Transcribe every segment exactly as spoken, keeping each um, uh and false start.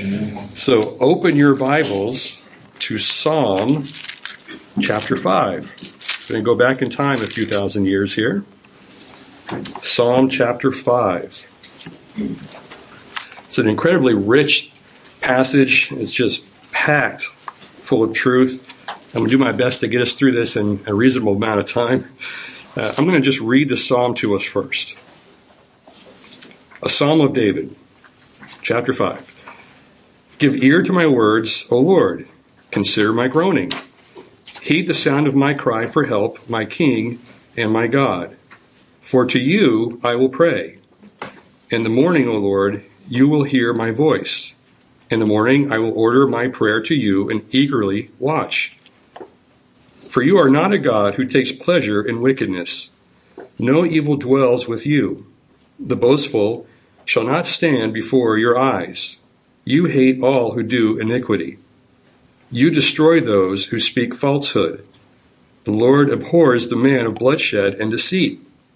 So open your Bibles to Psalm chapter five. I'm going to go back in time a few thousand years here. Psalm chapter five. It's an incredibly rich passage. It's just packed full of truth. I'm going to do my best to get us through this in a reasonable amount of time. Uh, I'm going to just read the psalm to us first. A Psalm of David, chapter five. Give ear to my words, O Lord. Consider my groaning. Heed the sound of my cry for help, my King and my God. For to you I will pray. In the morning, O Lord, you will hear my voice. In the morning I will order my prayer to you and eagerly watch. For you are not a God who takes pleasure in wickedness. No evil dwells with you. The boastful shall not stand before your eyes. You hate all who do iniquity. You destroy those who speak falsehood. The Lord abhors the man of bloodshed and deceit.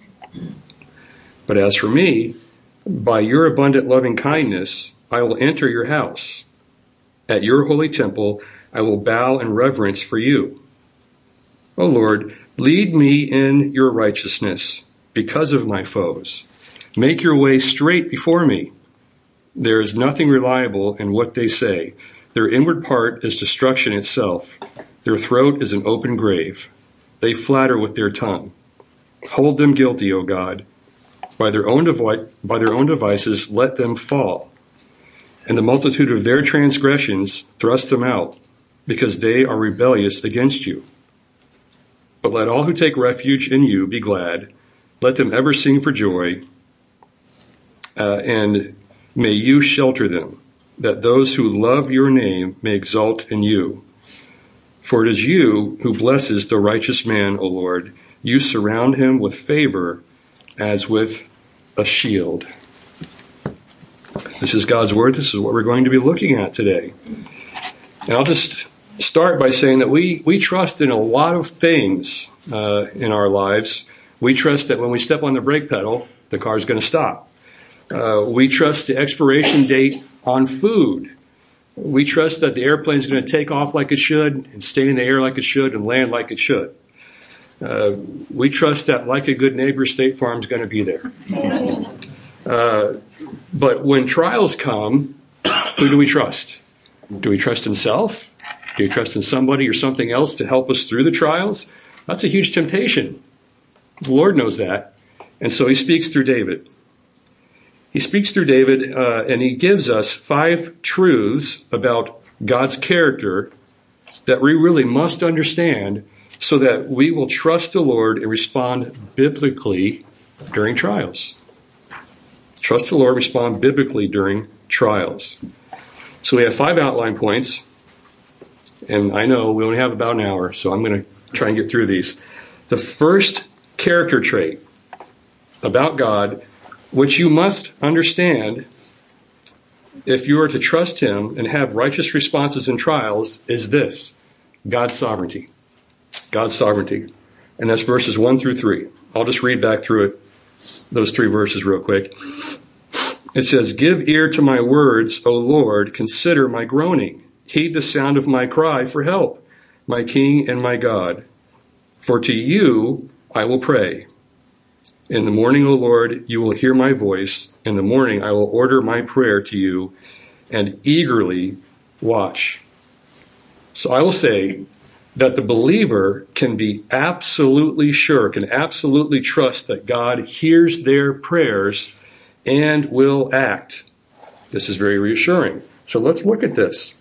But as for me, by your abundant loving kindness, I will enter your house. At your holy temple, I will bow in reverence for you. O Lord, lead me in your righteousness because of my foes. Make your way straight before me. There is nothing reliable in what they say. Their inward part is destruction itself. Their throat is an open grave. They flatter with their tongue. Hold them guilty, O God. By their own devi- by their own devices, let them fall. And the multitude of their transgressions thrust them out, because they are rebellious against you. But let all who take refuge in you be glad. Let them ever sing for joy. Uh, and may you shelter them, that those who love your name may exult in you. For it is you who blesses the righteous man, O Lord. You surround him with favor as with a shield. This is God's word. This is what we're going to be looking at today. And I'll just start by saying that we, we trust in a lot of things uh, in our lives. We trust that when we step on the brake pedal, the car's going to stop. Uh, we trust the expiration date on food. We trust that the airplane is going to take off like it should and stay in the air like it should and land like it should. Uh, we trust that, like a good neighbor, State Farm is going to be there. Uh, but when trials come, who do we trust? Do we trust in self? Do we trust in somebody or something else to help us through the trials? That's a huge temptation. The Lord knows that. And so he speaks through David. He speaks through David, uh, and he gives us five truths about God's character that we really must understand so that we will trust the Lord and respond biblically during trials. Trust the Lord, respond biblically during trials. So we have five outline points, and I know we only have about an hour, so I'm going to try and get through these. The first character trait about God, which you must understand if you are to trust him and have righteous responses in trials, is this: God's sovereignty. God's sovereignty. And that's verses one through three. I'll just read back through it, those three verses real quick. It says, Give ear to my words, O Lord, consider my groaning. Heed the sound of my cry for help, my King and my God. For to you I will pray. In the morning, O Lord, you will hear my voice. In the morning I will order my prayer to you and eagerly watch. So I will say that the believer can be absolutely sure, can absolutely trust that God hears their prayers and will act. This is very reassuring. So let's look at this.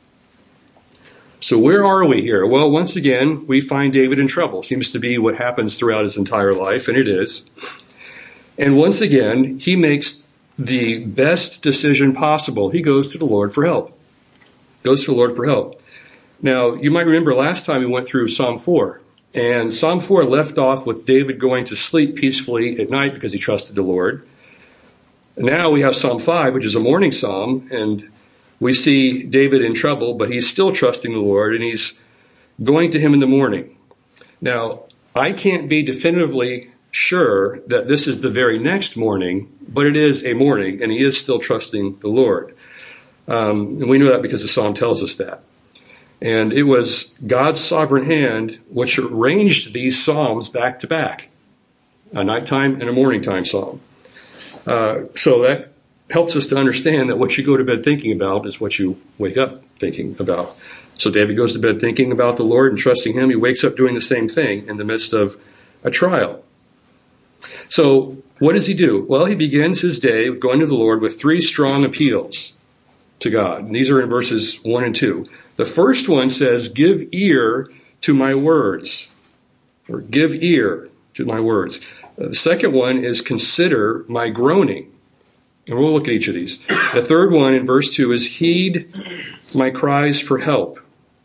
So where are we here? Well, once again, we find David in trouble. Seems to be what happens throughout his entire life, and it is. And once again, he makes the best decision possible. He goes to the Lord for help. Goes to the Lord for help. Now, you might remember last time we went through Psalm four. And Psalm four left off with David going to sleep peacefully at night because he trusted the Lord. Now we have Psalm five, which is a morning psalm, and we see David in trouble, but he's still trusting the Lord, and he's going to him in the morning. Now, I can't be definitively sure that this is the very next morning, but it is a morning, and he is still trusting the Lord. Um, and we know that because the psalm tells us that. And it was God's sovereign hand which arranged these psalms back to back, a nighttime and a morning time psalm. Uh, so that helps us to understand that what you go to bed thinking about is what you wake up thinking about. So David goes to bed thinking about the Lord and trusting him. He wakes up doing the same thing in the midst of a trial. So what does he do? Well, he begins his day going to the Lord with three strong appeals to God. And these are in verses one and two. The first one says, give ear to my words, or give ear to my words. Uh, the second one is consider my groaning. And we'll look at each of these. The third one in verse two is heed my cries for help.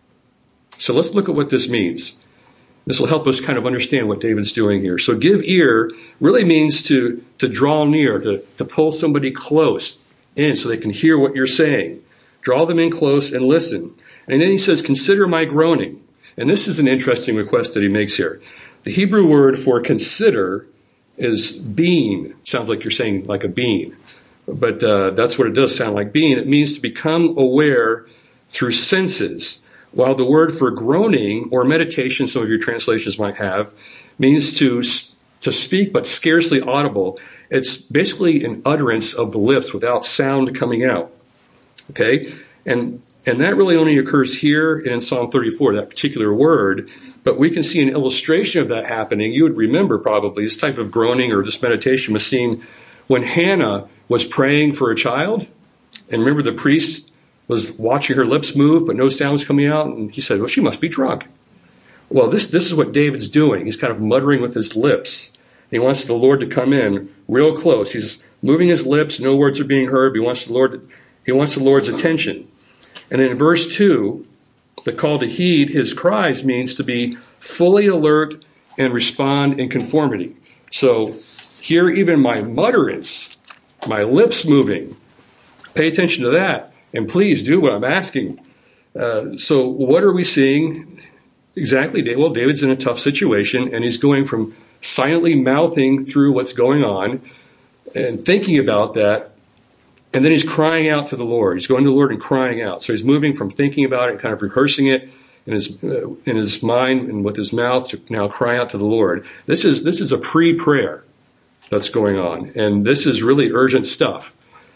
So let's look at what this means. This will help us kind of understand what David's doing here. So give ear really means to, to draw near, to, to pull somebody close in so they can hear what you're saying. Draw them in close and listen. And then he says, consider my groaning. And this is an interesting request that he makes here. The Hebrew word for consider is bean. Sounds like you're saying like a bean. But uh, that's what it does sound like, being. It means to become aware through senses, while the word for groaning or meditation, some of your translations might have, means to, to speak but scarcely audible. It's basically an utterance of the lips without sound coming out. Okay? And, and that really only occurs here in Psalm thirty-four, that particular word. But we can see an illustration of that happening. You would remember probably this type of groaning or this meditation was seen when Hannah was praying for a child. And remember, the priest was watching her lips move, but no sound was coming out. And he said, well, she must be drunk. Well, this, this is what David's doing. He's kind of muttering with his lips. He wants the Lord to come in real close. He's moving his lips. No words are being heard. He wants the Lord, he wants the Lord's attention. And in verse two, the call to heed his cries means to be fully alert and respond in conformity. So hear even my mutterance, my lips moving. Pay attention to that. And please do what I'm asking. Uh, so what are we seeing exactly? Well, David's in a tough situation, and he's going from silently mouthing through what's going on and thinking about that, and then he's crying out to the Lord. He's going to the Lord and crying out. So he's moving from thinking about it and kind of rehearsing it in his uh, in his mind and with his mouth to now cry out to the Lord. This is this is a pre-prayer that's going on, and this is really urgent stuff.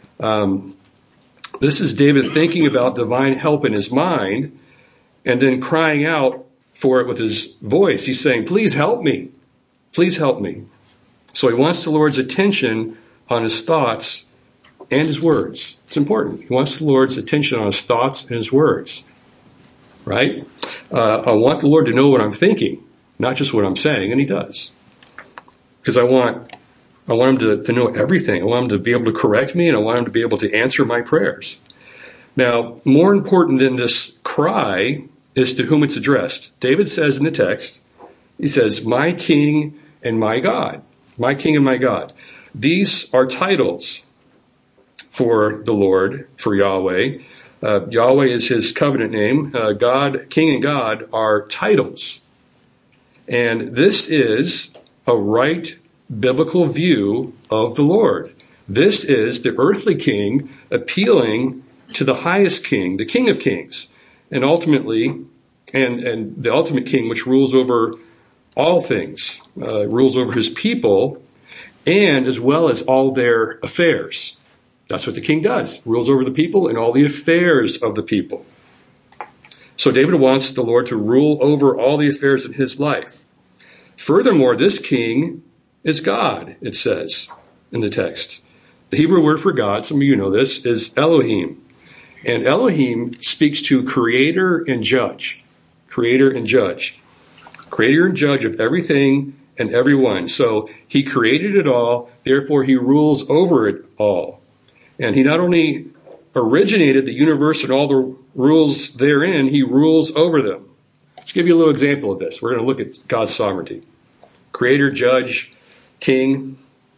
Um, This is David thinking about divine help in his mind and then crying out for it with his voice. He's saying, please help me. Please help me. So he wants the Lord's attention on his thoughts and his words. It's important. He wants the Lord's attention on his thoughts and his words. Right? Uh, I want the Lord to know what I'm thinking, not just what I'm saying, and he does. Because I want... I want him to, to know everything. I want him to be able to correct me, and I want him to be able to answer my prayers. Now, more important than this cry is to whom it's addressed. David says in the text, he says, my King and my God. My King and my God. These are titles for the Lord, for Yahweh. Uh, Yahweh is his covenant name. Uh, God, King and God are titles. And this is a right biblical view of the Lord. This is the earthly king appealing to the highest king, the King of Kings, and ultimately, and, and the ultimate king which rules over all things, uh, rules over his people, and as well as all their affairs. That's what the king does, rules over the people and all the affairs of the people. So David wants the Lord to rule over all the affairs of his life. Furthermore, this king is God, it says in the text. The Hebrew word for God, some of you know this, is Elohim. And Elohim speaks to creator and judge. Creator and judge. Creator and judge of everything and everyone. So he created it all, therefore he rules over it all. And he not only originated the universe and all the rules therein, he rules over them. Let's give you a little example of this. We're going to look at God's sovereignty. Creator, judge, king.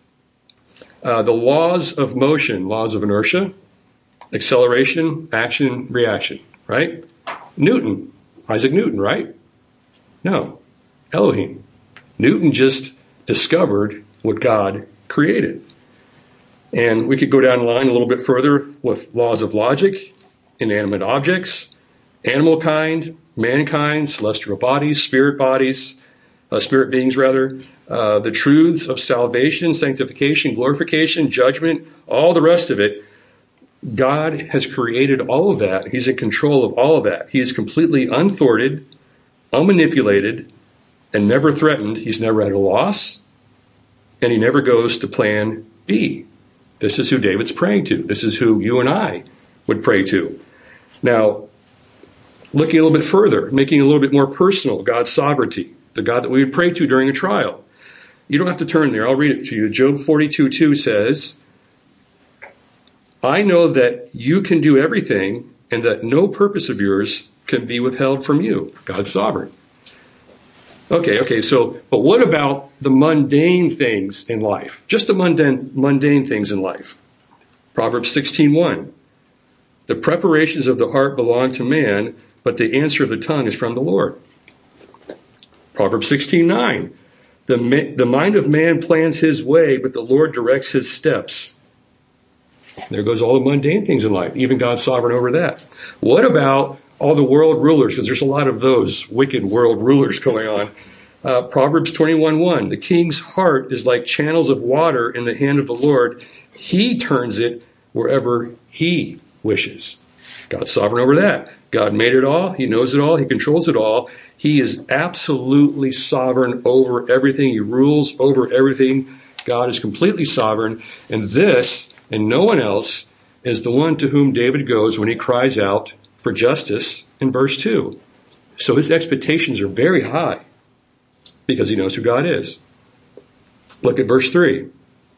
Uh, the laws of motion, laws of inertia, acceleration, action, reaction, right? Newton, Isaac Newton, right? No, Elohim. Newton just discovered what God created. And we could go down the line a little bit further with laws of logic, inanimate objects, animal kind, mankind, celestial bodies, spirit bodies, uh, spirit beings rather, uh, the truths of salvation, sanctification, glorification, judgment, all the rest of it. God has created all of that. He's in control of all of that. He is completely unthwarted, unmanipulated, and never threatened. He's never at a loss, and he never goes to plan B. This is who David's praying to. This is who you and I would pray to. Now, looking a little bit further, making it a little bit more personal, God's sovereignty, the God that we would pray to during a trial. You don't have to turn there. I'll read it to you. Job forty-two two says, I know that you can do everything and that no purpose of yours can be withheld from you. God's sovereign. Okay, okay, so, but what about the mundane things in life? Just the mundane, mundane things in life. Proverbs sixteen one. The preparations of the heart belong to man, but the answer of the tongue is from the Lord. Proverbs sixteen nine. The, the mind of man plans his way, but the Lord directs his steps. There goes all the mundane things in life, even God's sovereign over that. What about all the world rulers? Because there's a lot of those wicked world rulers going on. Uh, Proverbs twenty-one one. The king's heart is like channels of water in the hand of the Lord. He turns it wherever he wishes. God's sovereign over that. God made it all. He knows it all. He controls it all. He is absolutely sovereign over everything. He rules over everything. God is completely sovereign. And this, and no one else, is the one to whom David goes when he cries out for justice in verse two. So his expectations are very high because he knows who God is. Look at verse three.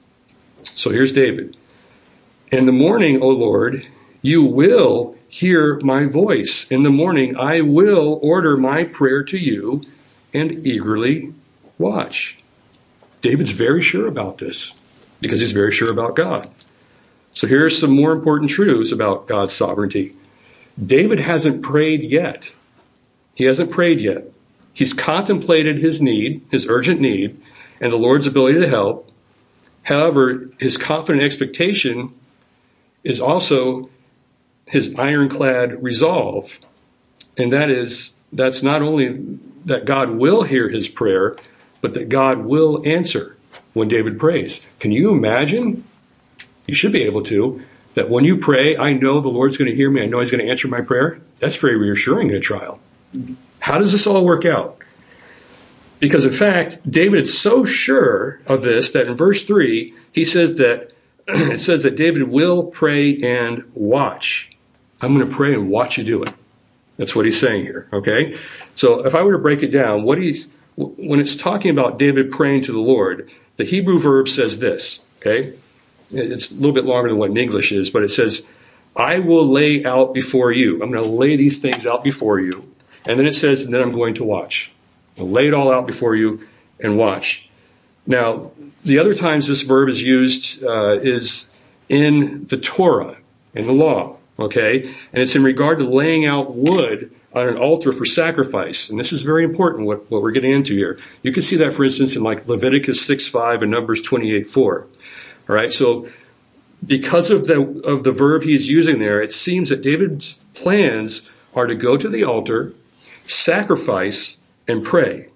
So here's David. In the morning, O Lord, you will hear my voice. In the morning, I will order my prayer to you and eagerly watch. David's very sure about this because he's very sure about God. So here's some more important truths about God's sovereignty. David hasn't prayed yet. He hasn't prayed yet. He's contemplated his need, his urgent need, and the Lord's ability to help. However, his confident expectation is also his ironclad resolve. And that is, that's not only that God will hear his prayer, but that God will answer when David prays. Can you imagine? You should be able to. That when you pray, I know the Lord's going to hear me. I know he's going to answer my prayer. That's very reassuring in a trial. How does this all work out? Because in fact, David is so sure of this that in verse three, he says that it says that David will pray and watch. I'm going to pray and watch you do it. That's what he's saying here. Okay. So if I were to break it down, what he's, when it's talking about David praying to the Lord, the Hebrew verb says this. Okay. It's a little bit longer than what in English is, but it says, I will lay out before you. I'm going to lay these things out before you. And then it says, and then I'm going to watch. I'll lay it all out before you and watch. Now, the other times this verb is used uh, is in the Torah, in the law, okay? And it's in regard to laying out wood on an altar for sacrifice. And this is very important, what, what we're getting into here. You can see that, for instance, in like Leviticus six five and Numbers twenty-eight four. All right, so because of the of the verb he's using there, it seems that David's plans are to go to the altar, sacrifice, and pray.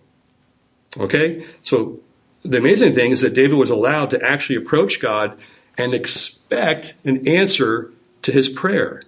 Okay? So the amazing thing is that David was allowed to actually approach God and expect an answer to his prayer.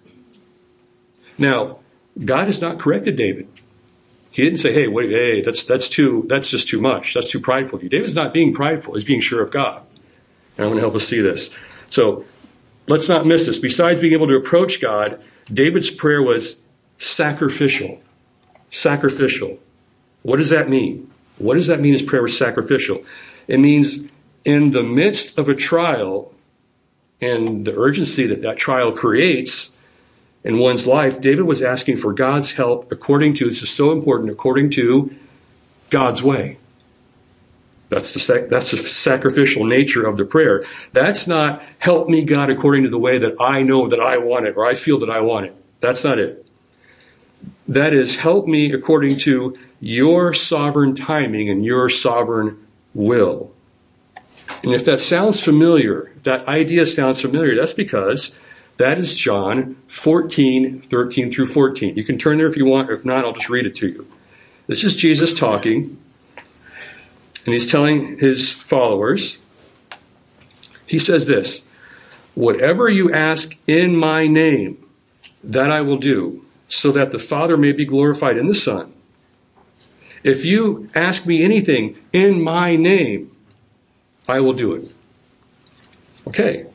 Now, God has not corrected David. He didn't say, hey, wait, hey, that's that's too that's just too much. That's too prideful of you. David's not being prideful, he's being sure of God. And I'm going to help us see this. So let's not miss this. Besides being able to approach God, David's prayer was sacrificial. Sacrificial. What does that mean? What does that mean his prayer was sacrificial? It means in the midst of a trial and the urgency that that trial creates in one's life, David was asking for God's help according to, this is so important, according to God's way. That's the, that's the sacrificial nature of the prayer. That's not, help me, God, according to the way that I know that I want it or I feel that I want it. That's not it. That is, help me according to your sovereign timing and your sovereign will. And if that sounds familiar, if that idea sounds familiar, that's because that is John fourteen, thirteen through fourteen. You can turn there if you want. If not, I'll just read it to you. This is Jesus talking, and he's telling his followers, he says this, "Whatever you ask in my name, that I will do, so that the Father may be glorified in the Son. If you ask me anything in my name, I will do it." Okay.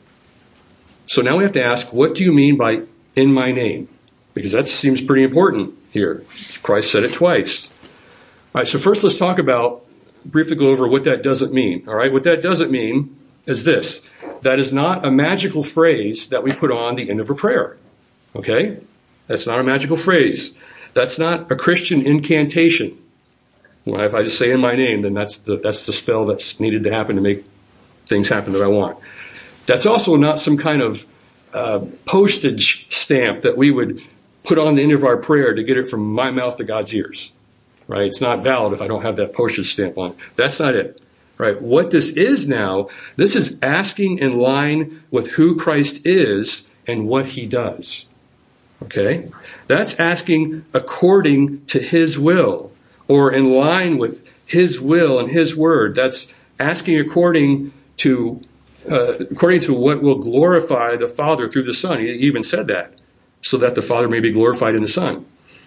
So now we have to ask, what do you mean by in my name? Because that seems pretty important here. Christ said it twice. All right, so first let's talk about, briefly go over what that doesn't mean. All right, what that doesn't mean is this. That is not a magical phrase that we put on the end of a prayer. Okay? That's not a magical phrase. That's not a Christian incantation. Well, if I just say in my name, then that's the, that's the spell that's needed to happen to make things happen that I want. That's also not some kind of uh, postage stamp that we would put on the end of our prayer to get it from my mouth to God's ears. Right? It's not valid if I don't have that postage stamp on. That's not it. Right? What this is now, this is asking in line with who Christ is and what he does. Okay? That's asking according to his will, or in line with his will and his word. That's asking according to uh, according to what will glorify the Father through the Son. He even said that, so that the Father may be glorified in the Son.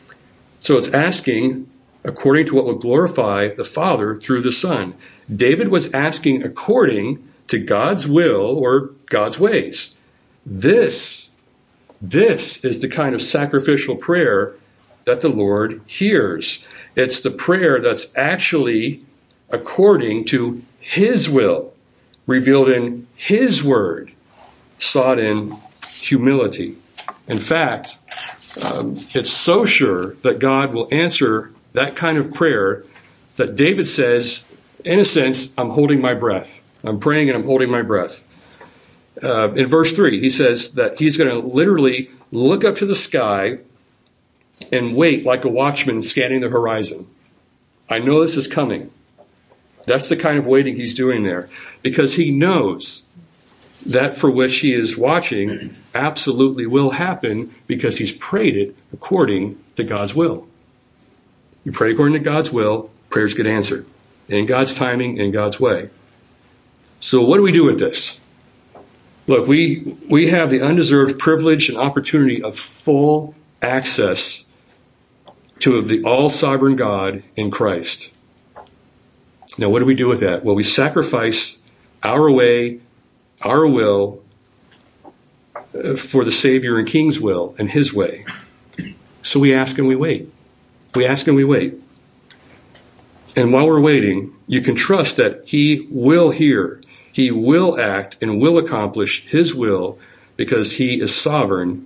So it's asking according to what will glorify the Father through the Son. David was asking according to God's will or God's ways. This, this is the kind of sacrificial prayer that the Lord hears. It's the prayer that's actually according to his will, revealed in his word, sought in humility. In fact, um, it's so sure that God will answer that kind of prayer that David says, in a sense, I'm holding my breath. I'm praying and I'm holding my breath. Uh, in verse three, he says that he's going to literally look up to the sky and wait like a watchman scanning the horizon. I know this is coming. That's the kind of waiting he's doing there, because he knows that for which he is watching absolutely will happen, because he's prayed it according to God's will. You pray according to God's will, prayers get answered in God's timing, in God's way. So what do we do with this? Look, we we have the undeserved privilege and opportunity of full access to the all-sovereign God in Christ. Now, what do we do with that? Well, we sacrifice our way, our will, uh, for the Savior and King's will and his way. So we ask and we wait. We ask and we wait. And while we're waiting, you can trust that he will hear, he will act, and will accomplish his will, because he is sovereign.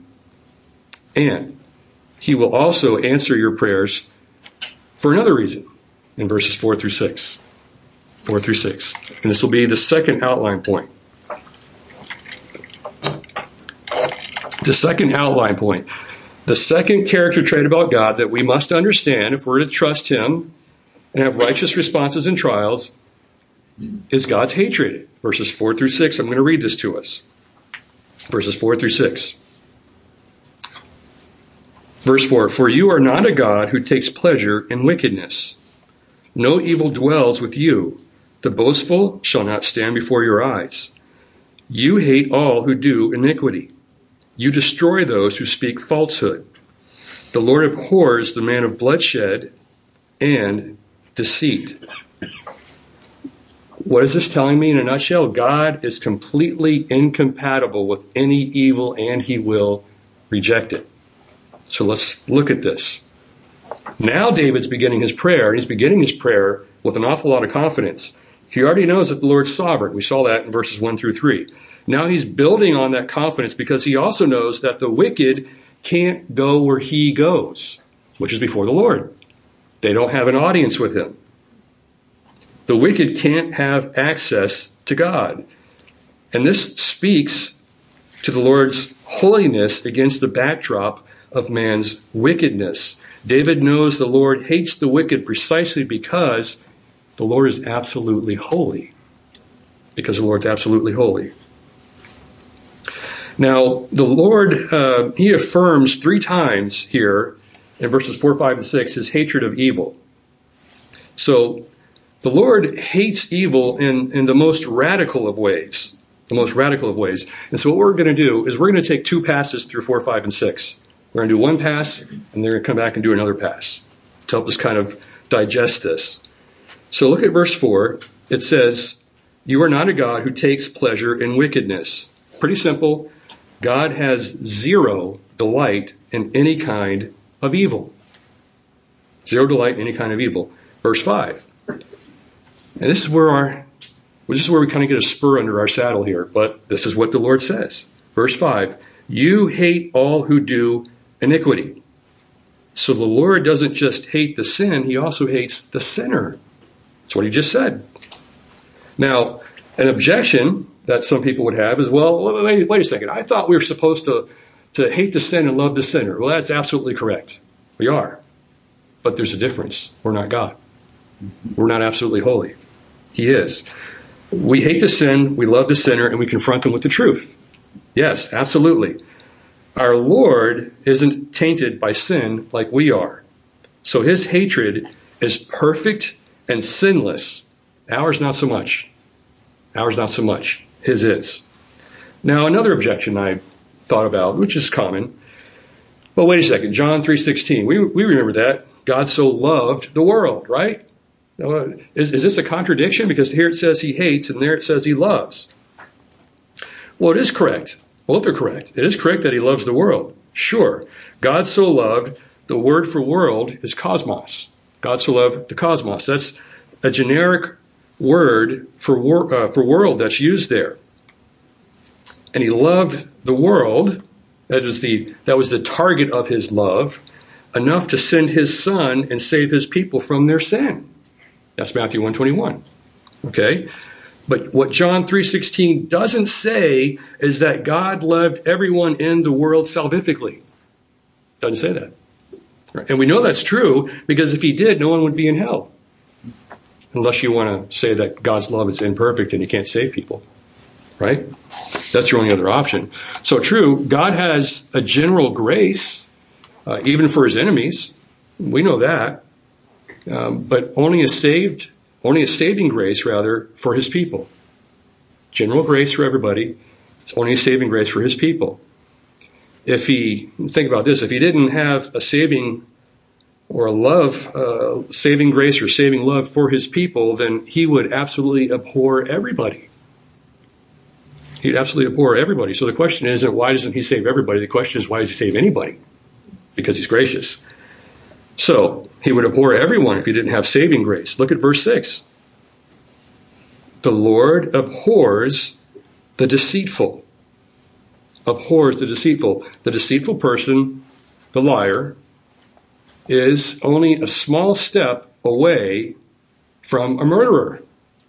And he will also answer your prayers for another reason in verses four through six. Four through six. And this will be the second outline point. The second outline point. The second character trait about God that we must understand if we're to trust him and have righteous responses in trials is God's hatred. Verses four through six. I'm going to read this to us. Verses four through six. Verse four, "For you are not a God who takes pleasure in wickedness. No evil dwells with you. The boastful shall not stand before your eyes. You hate all who do iniquity. You destroy those who speak falsehood. The Lord abhors the man of bloodshed and deceit." What is this telling me in a nutshell? God is completely incompatible with any evil, and he will reject it. So let's look at this. Now David's beginning his prayer, and he's beginning his prayer with an awful lot of confidence. He already knows that the Lord's sovereign. We saw that in verses one through three. Now he's building on that confidence because he also knows that the wicked can't go where he goes, which is before the Lord. They don't have an audience with him. The wicked can't have access to God. And this speaks to the Lord's holiness against the backdrop of man's wickedness. David knows the Lord hates the wicked precisely because the Lord is absolutely holy. because the Lord's absolutely holy. Now, the Lord, uh, he affirms three times here in verses four, five, and six his hatred of evil. So the Lord hates evil in, in the most radical of ways, the most radical of ways. And so what we're going to do is we're going to take two passes through four, five, and six. We're going to do one pass, and then we're going to come back and do another pass to help us kind of digest this. So look at verse four. It says, "You are not a God who takes pleasure in wickedness." Pretty simple. God has zero delight in any kind of evil. Zero delight in any kind of evil. Verse five. And this is where our, this is where we kind of get a spur under our saddle here, but this is what the Lord says. Verse five, "You hate all who do iniquity." So the Lord doesn't just hate the sin, he also hates the sinner. That's what he just said. Now, an objection that some people would have is, well, wait, wait a second. I thought we were supposed to, to hate the sin and love the sinner. Well, that's absolutely correct. We are. But there's a difference. We're not God. We're not absolutely holy. He is. We hate the sin, we love the sinner, and we confront them with the truth. Yes, absolutely. Our Lord isn't tainted by sin like we are. So his hatred is perfect and sinless. Ours not so much. Ours not so much. His is. Now, another objection I thought about, which is common. Well, wait a second. John three sixteen. We, we remember that. God so loved the world, right? Is, is this a contradiction? Because here it says he hates, and there it says he loves. Well, it is correct. Both are correct. It is correct that he loves the world. Sure. God so loved, the word for world is cosmos. God so loved the cosmos. That's a generic word for wor- uh, for world that's used there. And he loved the world, that was the that was the target of his love, enough to send his son and save his people from their sin. That's Matthew one twenty-one. Okay? But what John three sixteen doesn't say is that God loved everyone in the world salvifically. Doesn't say that. And we know that's true because if he did, no one would be in hell. Unless you want to say that God's love is imperfect and he can't save people. Right? That's your only other option. So true, God has a general grace, uh, even for his enemies. We know that. Um, but only a saved, only a saving grace, rather, for his people. General grace for everybody. It's only a saving grace for his people. If he, think about this, if he didn't have a saving or a love, uh, saving grace or saving love for his people, then he would absolutely abhor everybody. He'd absolutely abhor everybody. So the question isn't why doesn't he save everybody? The question is why does he save anybody? Because he's gracious. So he would abhor everyone if he didn't have saving grace. Look at verse six. The Lord abhors the deceitful. Abhors the deceitful. The deceitful person, the liar, is only a small step away from a murderer.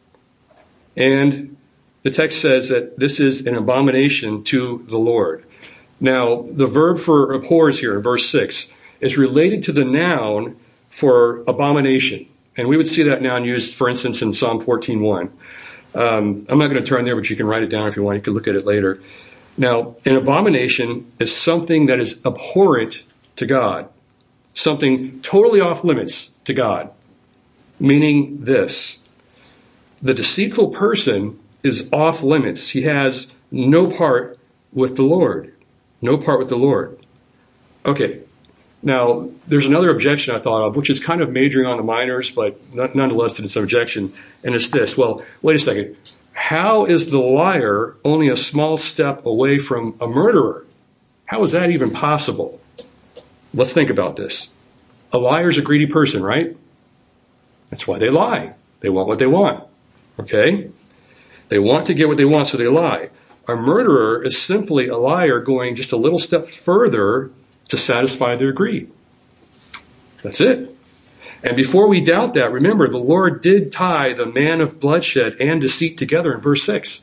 And the text says that this is an abomination to the Lord. Now, the verb for abhors here in verse six is related to the noun for abomination. And we would see that noun used, for instance, in Psalm fourteen one. Um, I'm not going to turn there, but you can write it down if you want. You can look at it later. Now, an abomination is something that is abhorrent to God. Something totally off limits to God. Meaning this. The deceitful person is off limits. He has no part with the Lord. No part with the Lord. Okay. Now, there's another objection I thought of, which is kind of majoring on the minors, but nonetheless it's an objection, and it's this. Well, wait a second. How is the liar only a small step away from a murderer? How is that even possible? Let's think about this. A liar's a greedy person, right? That's why they lie. They want what they want. Okay? They want to get what they want, so they lie. A murderer is simply a liar going just a little step further to satisfy their greed. That's it. And before we doubt that, remember, the Lord did tie the man of bloodshed and deceit together in verse six.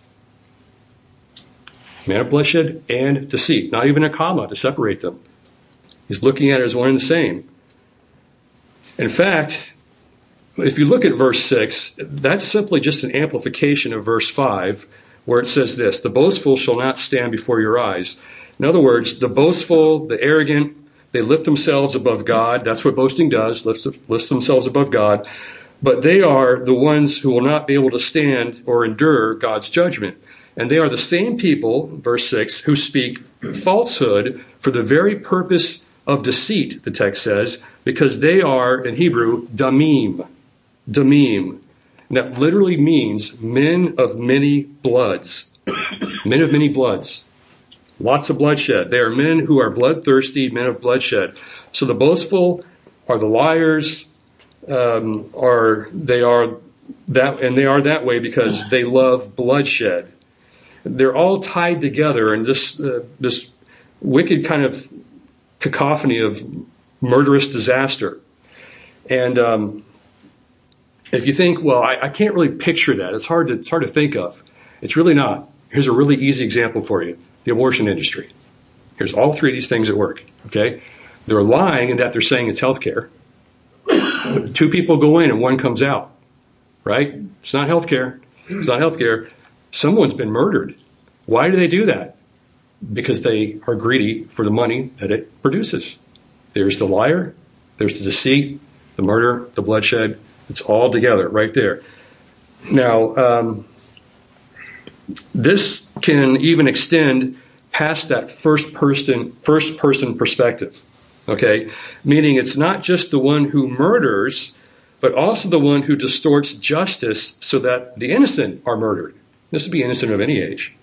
Man of bloodshed and deceit. Not even a comma to separate them. He's looking at it as one and the same. In fact, if you look at verse six, that's simply just an amplification of verse five, where it says this: the boastful shall not stand before your eyes. In other words, the boastful, the arrogant, they lift themselves above God. That's what boasting does, lifts, lifts themselves above God. But they are the ones who will not be able to stand or endure God's judgment. And they are the same people, verse six, who speak falsehood for the very purpose of deceit, the text says, because they are, in Hebrew, damim. Damim. And that literally means men of many bloods. Men of many bloods. Lots of bloodshed. They are men who are bloodthirsty, men of bloodshed. So the boastful are the liars, um, are they are that, and they are that way because they love bloodshed. They're all tied together in this uh, this wicked kind of cacophony of murderous disaster. And um, if you think, well, I, I can't really picture that. It's hard to it's hard to think of. It's really not. Here's a really easy example for you: the abortion industry. Here's all three of these things at work. Okay, they're lying in that they're saying it's healthcare. Two people go in and one comes out. Right? It's not healthcare. It's not healthcare. Someone's been murdered. Why do they do that? Because they are greedy for the money that it produces. There's the liar, there's the deceit, the murder, the bloodshed. It's all together right there. Now, um, this can even extend past that first person, first person perspective. Okay? Meaning it's not just the one who murders, but also the one who distorts justice so that the innocent are murdered. This would be innocent of any age.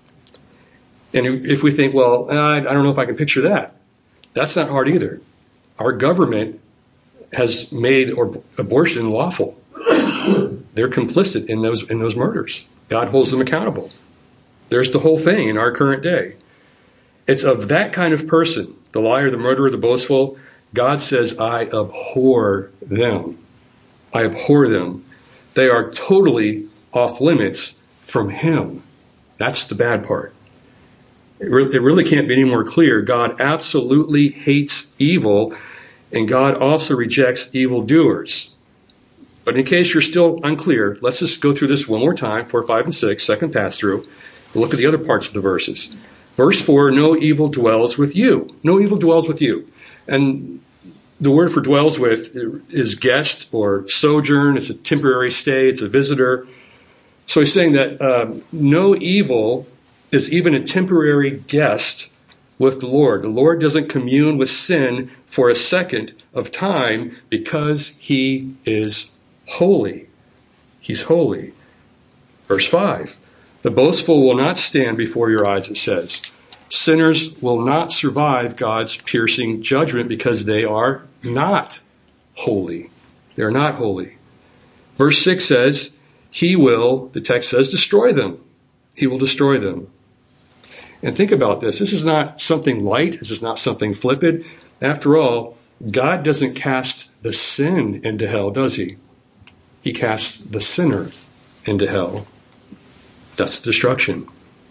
And if we think, well, I don't know if I can picture that, that's not hard either. Our government has made or abortion lawful. They're complicit in those in those murders. God holds them accountable. There's the whole thing in our current day. It's of that kind of person, the liar, the murderer, the boastful. God says, I abhor them. I abhor them. They are totally off limits from him. That's the bad part. It, re- it really can't be any more clear. God absolutely hates evil, and God also rejects evildoers. But in case you're still unclear, let's just go through this one more time, four, five, and six, second pass through. Look at the other parts of the verses. Verse four, no evil dwells with you. No evil dwells with you. And the word for dwells with is guest or sojourn. It's a temporary stay. It's a visitor. So he's saying that um, no evil is even a temporary guest with the Lord. The Lord doesn't commune with sin for a second of time because he is holy. He's holy. Verse five, the boastful will not stand before your eyes, it says. Sinners will not survive God's piercing judgment because they are not holy. They're not holy. Verse six says, he will, the text says, destroy them. He will destroy them. And think about this. This is not something light. This is not something flippant. After all, God doesn't cast the sin into hell, does he? He casts the sinner into hell. That's destruction.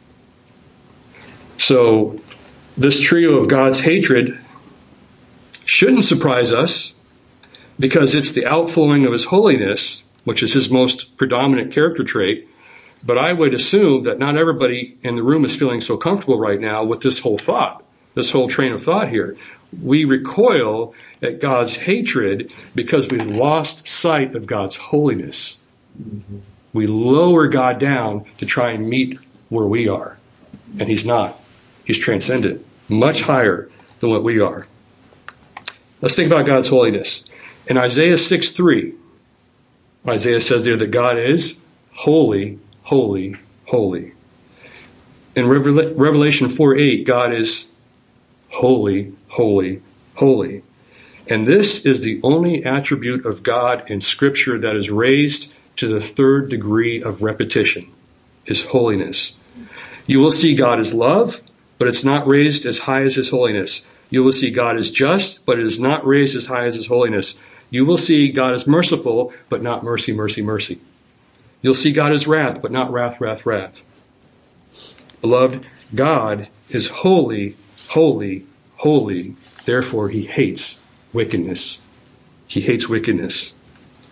So this trio of God's hatred shouldn't surprise us because it's the outflowing of his holiness, which is his most predominant character trait. But I would assume that not everybody in the room is feeling so comfortable right now with this whole thought, this whole train of thought here. We recoil at God's hatred because we've lost sight of God's holiness. Mm-hmm. We lower God down to try and meet where we are. And he's not. He's transcendent, much higher than what we are. Let's think about God's holiness. In Isaiah six three, Isaiah says there that God is holy, holy, holy. In Revelation four eight, God is holy, holy, holy. And this is the only attribute of God in Scripture that is raised to the third degree of repetition, his holiness. You will see God as love, but it's not raised as high as his holiness. You will see God as just, but it is not raised as high as his holiness. You will see God as merciful, but not mercy, mercy, mercy. You'll see God as wrath, but not wrath, wrath, wrath. Beloved, God is holy, holy, holy. Therefore, he hates wickedness. He hates wickedness.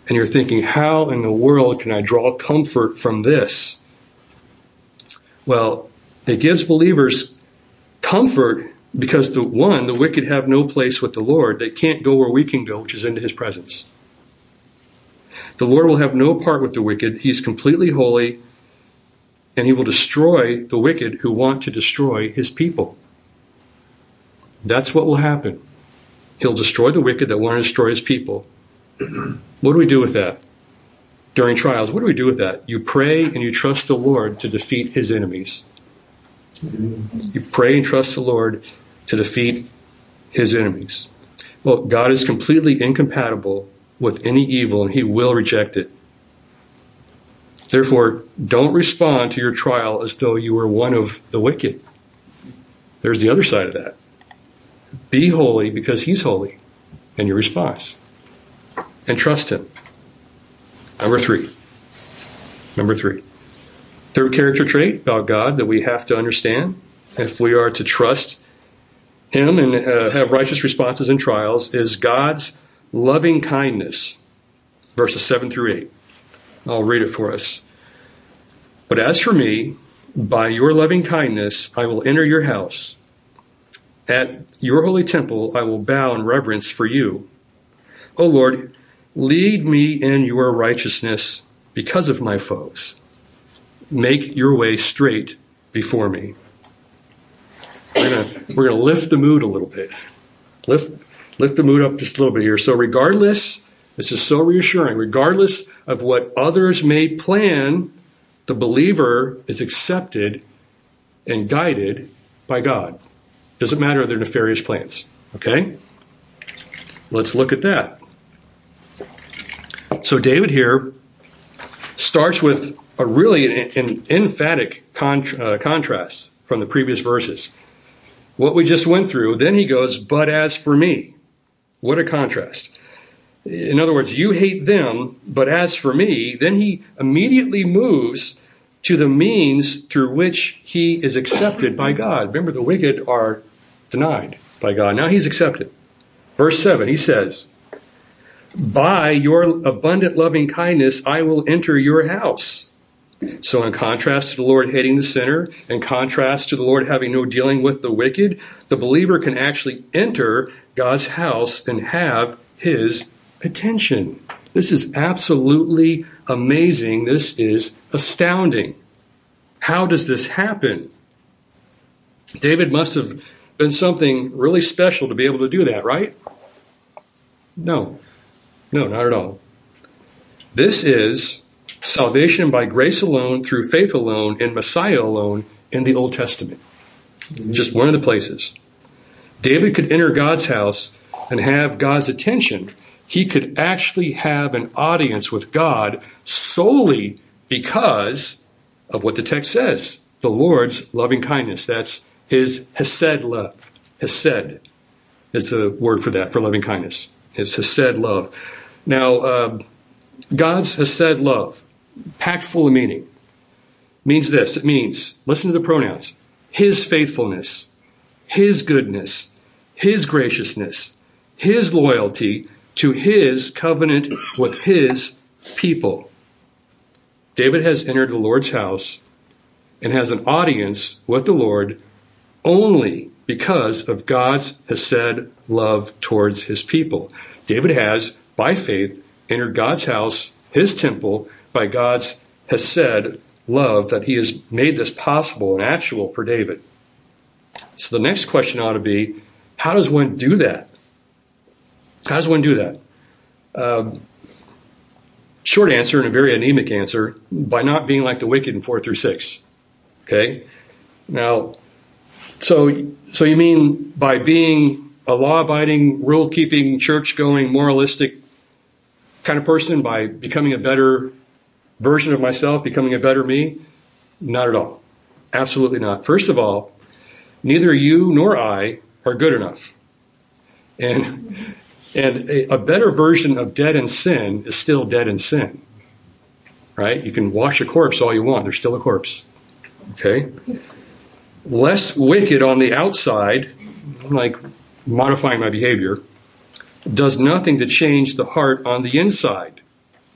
And you're thinking, how in the world can I draw comfort from this? Well, it gives believers comfort because, the one, the wicked have no place with the Lord. They can't go where we can go, which is into his presence. The Lord will have no part with the wicked. He's completely holy, and he will destroy the wicked who want to destroy his people. That's what will happen. He'll destroy the wicked that want to destroy his people. What do we do with that? During trials, what do we do with that? You pray and you trust the Lord to defeat his enemies. You pray and trust the Lord to defeat his enemies. Well, God is completely incompatible with any evil, and he will reject it. Therefore, don't respond to your trial as though you were one of the wicked. There's the other side of that. Be holy because he's holy in your response. And trust him. Number three. Number three. Third character trait about God that we have to understand if we are to trust him and uh, have righteous responses in trials is God's loving kindness. Verses seven through eight. I'll read it for us. But as for me, by your loving kindness, I will enter your house. At your holy temple, I will bow in reverence for you. O Lord, lead me in your righteousness because of my foes. Make your way straight before me. We're gonna, we're gonna lift the mood a little bit. Lift, lift the mood up just a little bit here. So regardless, this is so reassuring, regardless of what others may plan, the believer is accepted and guided by God. Doesn't matter their nefarious plans. Okay? Let's look at that. So David here starts with a really an, an emphatic con- uh, contrast from the previous verses. What we just went through, then he goes, but as for me. What a contrast. In other words, you hate them, but as for me, then he immediately moves to the means through which he is accepted by God. Remember, the wicked are denied by God. Now he's accepted. Verse seven, he says, by your abundant loving kindness, I will enter your house. So in contrast to the Lord hating the sinner, in contrast to the Lord having no dealing with the wicked, the believer can actually enter God's house and have his attention. This is absolutely amazing. This is astounding. How does this happen? David must have been something really special to be able to do that, right? No. No, not at all. This is salvation by grace alone, through faith alone, in Messiah alone, in the Old Testament. Just one of the places. David could enter God's house and have God's attention. He could actually have an audience with God solely because of what the text says. The Lord's loving kindness. That's his hesed love. Hesed is the word for that, for loving kindness. His hesed love. Now, uh, God's hesed love, packed full of meaning, means this. It means, listen to the pronouns, his faithfulness, his goodness, his graciousness, his loyalty to his covenant with his people. David has entered the Lord's house and has an audience with the Lord only because of God's hesed love towards his people. David has, by faith, entered God's house, his temple, by God's hesed love, that he has made this possible and actual for David. So the next question ought to be, how does one do that? How does one do that? Um, short answer and a very anemic answer, by not being like the wicked in four through six. Okay? Now, so so you mean by being a law-abiding, rule-keeping, church-going, moralistic kind of person, by becoming a better version of myself, becoming a better me? Not at all. Absolutely not. First of all, neither you nor I are good enough. And and a, a better version of dead in sin is still dead in sin. Right? You can wash a corpse all you want. There's still a corpse. Okay? Less wicked on the outside, like modifying my behavior, does nothing to change the heart on the inside.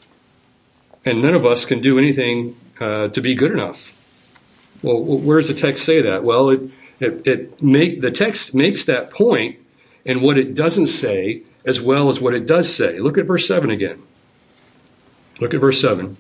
and none of us can do anything uh, to be good enough. Well, where does the text say that? Well, it it, it make the text makes that point in what it doesn't say as well as what it does say. Look at verse seven again. Look at verse seven.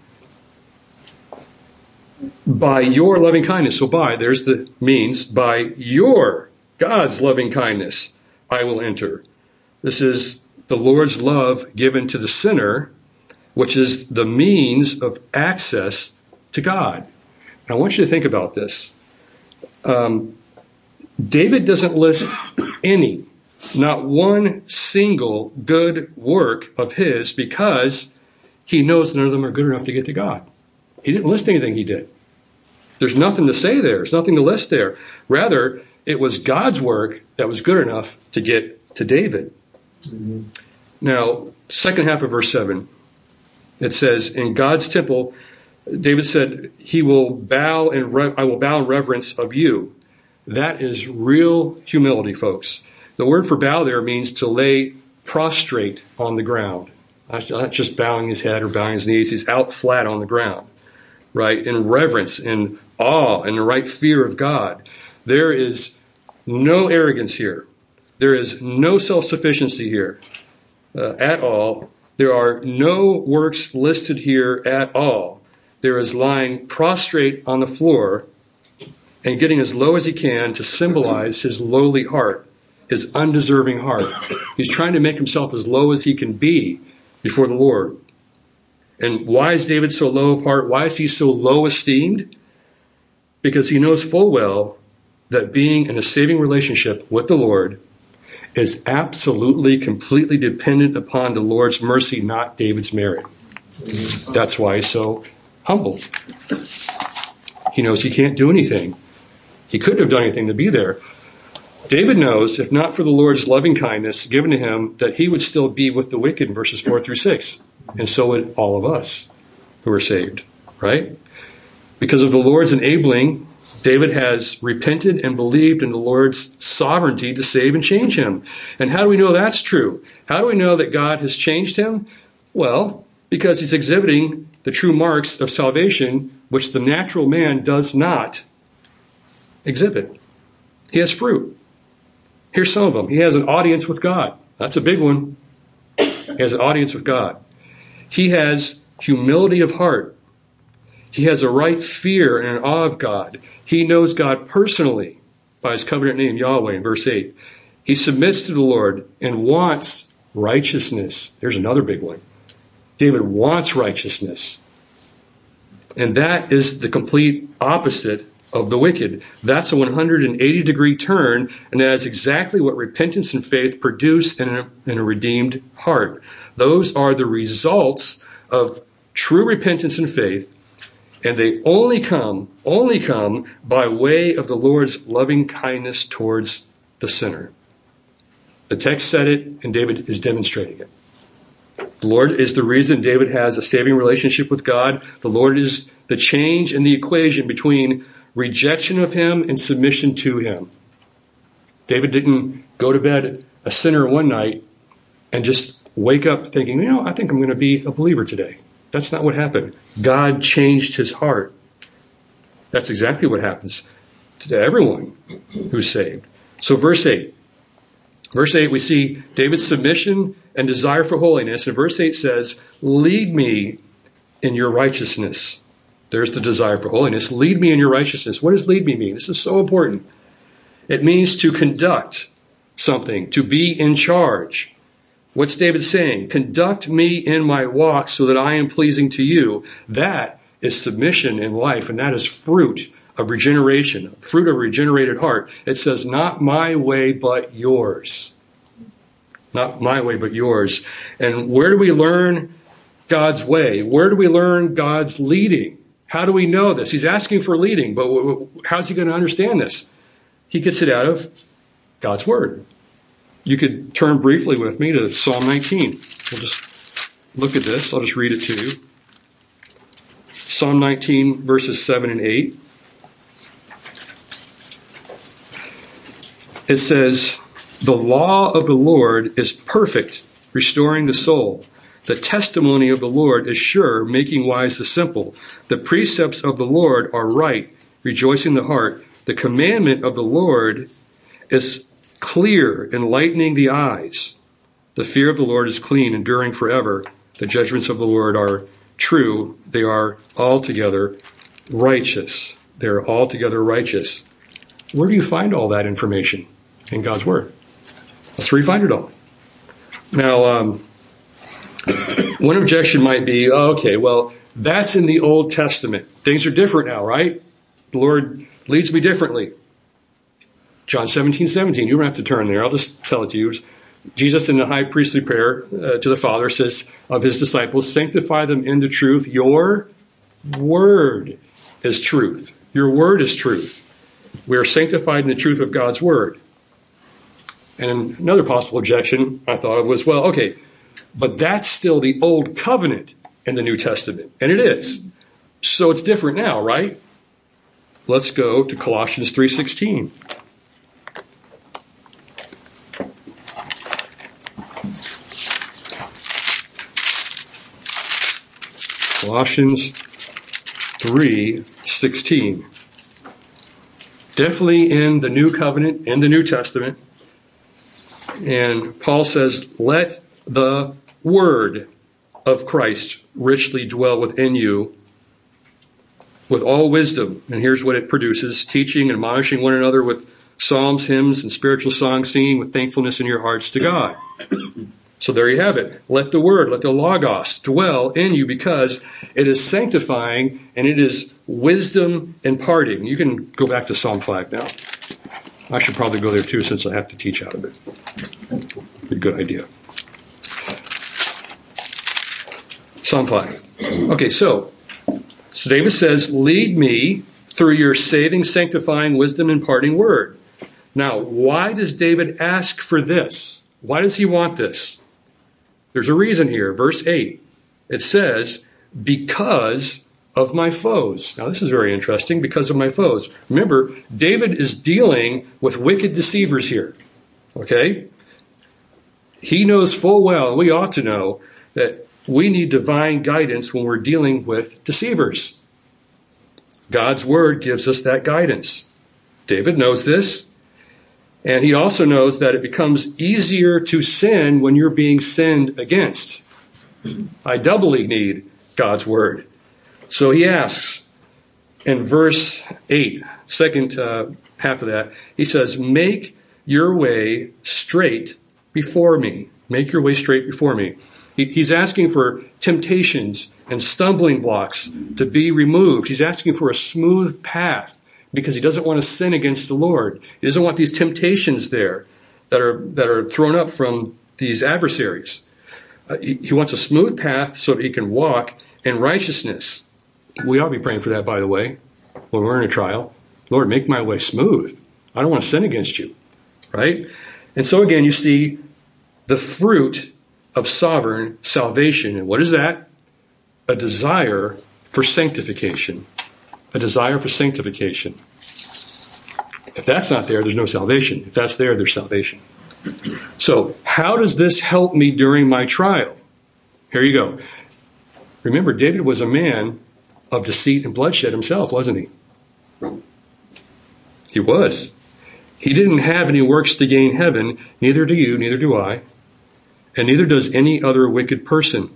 By your loving kindness. So by, there's the means. By your, God's loving kindness, I will enter. This is the Lord's love given to the sinner, which is the means of access to God. And I want you to think about this. Um, David doesn't list any, not one single good work of his, because he knows none of them are good enough to get to God. He didn't list anything he did. There's nothing to say there. There's nothing to list there. Rather, it was God's work that was good enough to get to David. Mm-hmm. Now, second half of verse seven, it says, in God's temple, David said, he will bow in re- I will bow in reverence of you. That is real humility, folks. The word for bow there means to lay prostrate on the ground. Not just bowing his head or bowing his knees. He's out flat on the ground, right? In reverence, in awe, and the right fear of God. There is no arrogance here. There is no self-sufficiency here uh, at all. There are no works listed here at all. There is lying prostrate on the floor and getting as low as he can to symbolize his lowly heart, his undeserving heart. He's trying to make himself as low as he can be before the Lord. And why is David so low of heart? Why is he so low esteemed? Because he knows full well that being in a saving relationship with the Lord is absolutely, completely dependent upon the Lord's mercy, not David's merit. That's why he's so humble. He knows he can't do anything. He couldn't have done anything to be there. David knows, if not for the Lord's loving kindness given to him, that he would still be with the wicked in verses four through six. And so would all of us who are saved, right? Because of the Lord's enabling, David has repented and believed in the Lord's sovereignty to save and change him. And how do we know that's true? How do we know that God has changed him? Well, because he's exhibiting the true marks of salvation, which the natural man does not exhibit. He has fruit. Here's some of them. He has an audience with God. That's a big one. He has an audience with God. He has humility of heart. He has a right fear and an awe of God. He knows God personally by his covenant name, Yahweh, in verse eight. He submits to the Lord and wants righteousness. There's another big one. David wants righteousness. And that is the complete opposite of the wicked. That's a one hundred eighty degree turn, and that is exactly what repentance and faith produce in a, in a redeemed heart. Those are the results of true repentance and faith, and they only come, only come by way of the Lord's loving kindness towards the sinner. The text said it, and David is demonstrating it. The Lord is the reason David has a saving relationship with God. The Lord is the change in the equation between rejection of him and submission to him. David didn't go to bed a sinner one night and just wake up thinking, you know, I think I'm going to be a believer today. That's not what happened. God changed his heart. That's exactly what happens to everyone who's saved. So verse eight. Verse eight, we see David's submission and desire for holiness. And verse eight says, lead me in your righteousness. There's the desire for holiness. Lead me in your righteousness. What does lead me mean? This is so important. It means to conduct something, to be in charge. What's David saying? Conduct me in my walk so that I am pleasing to you. That is submission in life, and that is fruit of regeneration, fruit of a regenerated heart. It says, not my way, but yours. Not my way, but yours. And where do we learn God's way? Where do we learn God's leading? How do we know this? He's asking for leading, but how's he going to understand this? He gets it out of God's word. You could turn briefly with me to Psalm nineteen. We'll just look at this. I'll just read it to you. Psalm nineteen, verses seven and eight. It says, the law of the Lord is perfect, restoring the soul. The testimony of the Lord is sure, making wise the simple. The precepts of the Lord are right, rejoicing the heart. The commandment of the Lord is clear, enlightening the eyes. The fear of the Lord is clean, enduring forever. The judgments of the Lord are true. They are altogether righteous. They are altogether righteous. Where do you find all that information? In God's Word. That's where you find it all. Now, um, one objection might be, oh, okay, well, that's in the Old Testament. Things are different now, right? The Lord leads me differently. John seventeen seventeen, you don't have to turn there. I'll just tell it to you. Jesus in the high priestly prayer uh, to the Father says of his disciples, sanctify them in the truth. Your word is truth. Your word is truth. We are sanctified in the truth of God's word. And another possible objection I thought of was, well, okay, but that's still the old covenant in the New Testament. And it is. So it's different now, right? Let's go to Colossians three sixteen. Colossians three sixteen. Definitely in the New Covenant, in the New Testament. And Paul says, let the word of Christ richly dwell within you with all wisdom. And here's what it produces: teaching and admonishing one another with psalms, hymns, and spiritual songs, singing with thankfulness in your hearts to God. So there you have it. Let the word, let the logos dwell in you, because it is sanctifying and it is wisdom imparting. You can go back to Psalm five now. I should probably go there too, since I have to teach out of it. Be a good idea. Psalm five. Okay, so, so David says, lead me through your saving, sanctifying, wisdom imparting word. Now, why does David ask for this? Why does he want this? There's a reason here. Verse eight. It says, because of my foes. Now, this is very interesting. Because of my foes. Remember, David is dealing with wicked deceivers here. Okay? He knows full well, and we ought to know, that we need divine guidance when we're dealing with deceivers. God's word gives us that guidance. David knows this. And he also knows that it becomes easier to sin when you're being sinned against. I doubly need God's word. So he asks in verse eight, second uh, half of that, he says, make your way straight before me. Make your way straight before me. He, he's asking for temptations and stumbling blocks to be removed. He's asking for a smooth path, because he doesn't want to sin against the Lord. He doesn't want these temptations there that are that are thrown up from these adversaries. Uh, he, he wants a smooth path so that he can walk in righteousness. We ought to be praying for that, by the way, when we're in a trial. Lord, make my way smooth. I don't want to sin against you, right? And so again, you see the fruit of sovereign salvation. And what is that? A desire for sanctification. A desire for sanctification. If that's not there, there's no salvation. If that's there, there's salvation. So, how does this help me during my trial? Here you go. Remember, David was a man of deceit and bloodshed himself, wasn't he? He was. He didn't have any works to gain heaven. Neither do you, neither do I. And neither does any other wicked person.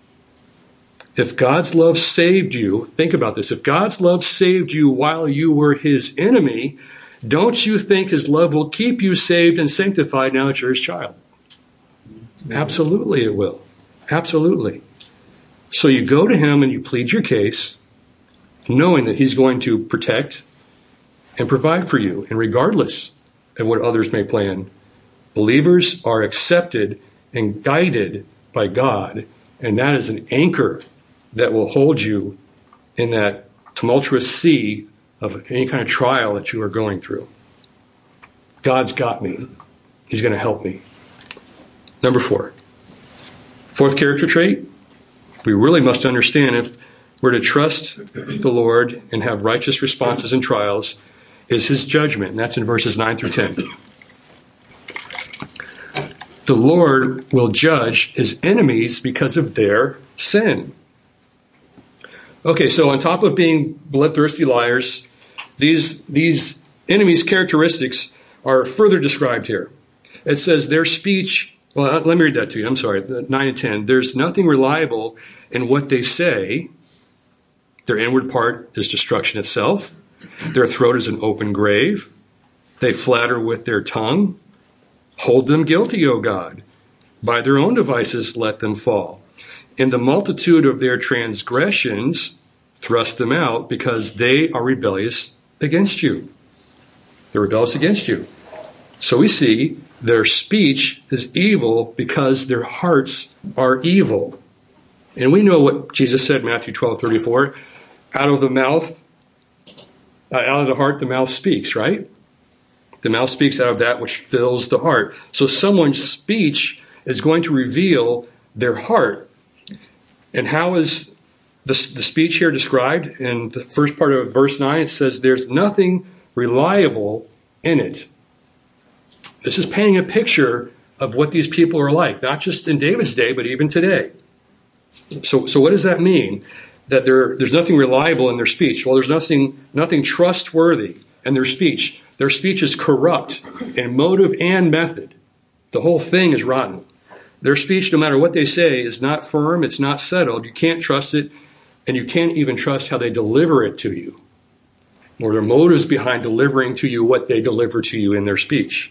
If God's love saved you, think about this. If God's love saved you while you were his enemy, don't you think his love will keep you saved and sanctified now that you're his child? Absolutely it will. Absolutely. So you go to him and you plead your case, knowing that he's going to protect and provide for you. And regardless of what others may plan, believers are accepted and guided by God. And that is an anchor that will hold you in that tumultuous sea of any kind of trial that you are going through. God's got me. He's going to help me. Number four. Fourth character trait. We really must understand, if we're to trust the Lord and have righteous responses in trials, is his judgment. And that's in verses nine through ten. The Lord will judge his enemies because of their sin. Okay, so on top of being bloodthirsty liars, these, these enemies' characteristics are further described here. It says their speech, well, let me read that to you. I'm sorry, nine and ten. There's nothing reliable in what they say. Their inward part is destruction itself. Their throat is an open grave. They flatter with their tongue. Hold them guilty, O God. By their own devices let them fall. In the multitude of their transgressions, thrust them out, because they are rebellious against you. They're rebellious against you. So we see their speech is evil because their hearts are evil. And we know what Jesus said in Matthew twelve thirty-four. Out of the mouth, uh, out of the heart, the mouth speaks, right? The mouth speaks out of that which fills the heart. So someone's speech is going to reveal their heart. And how is the, the speech here described? In the first part of verse nine, it says there's nothing reliable in it. This is painting a picture of what these people are like, not just in David's day, but even today. So, so what does that mean? That there, there's nothing reliable in their speech. Well, there's nothing, nothing trustworthy in their speech. Their speech is corrupt in motive and method. The whole thing is rotten. Their speech, no matter what they say, is not firm. It's not settled. You can't trust it, and you can't even trust how they deliver it to you, or their motives behind delivering to you what they deliver to you in their speech.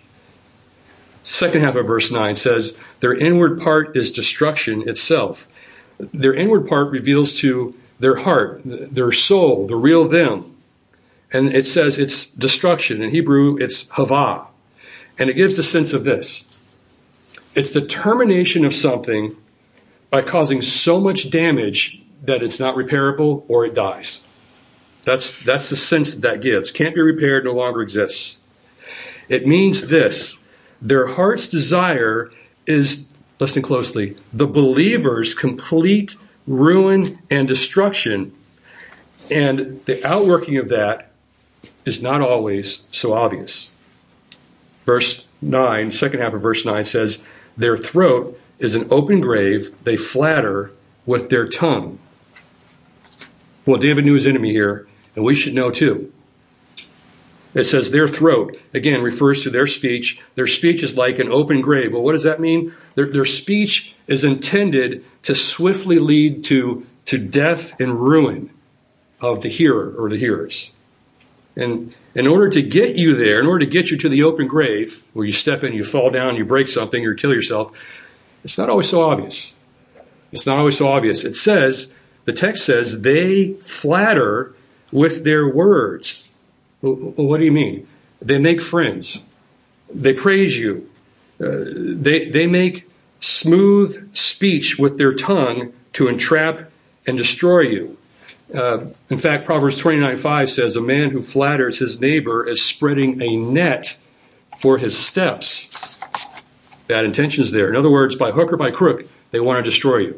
Second half of verse nine says, their inward part is destruction itself. Their inward part reveals to their heart, their soul, the real them. And it says it's destruction. In Hebrew, it's havah. And it gives the sense of this. It's the termination of something by causing so much damage that it's not repairable or it dies. That's, that's the sense that, that gives. Can't be repaired, no longer exists. It means this. Their heart's desire is, listen closely, the believer's complete ruin and destruction. And the outworking of that is not always so obvious. Verse nine, second half of verse nine says, their throat is an open grave. They flatter with their tongue. Well, David knew his enemy here, and we should know too. It says their throat, again, refers to their speech. Their speech is like an open grave. Well, what does that mean? Their, their speech is intended to swiftly lead to, to death and ruin of the hearer or the hearers. And in order to get you there, in order to get you to the open grave, where you step in, you fall down, you break something, or kill yourself, it's not always so obvious. It's not always so obvious. It says, the text says, they flatter with their words. What do you mean? They make friends. They praise you. Uh, they, they make smooth speech with their tongue to entrap and destroy you. Uh, in fact, Proverbs twenty-nine five says, a man who flatters his neighbor is spreading a net for his steps. Bad intentions there. In other words, by hook or by crook, they want to destroy you.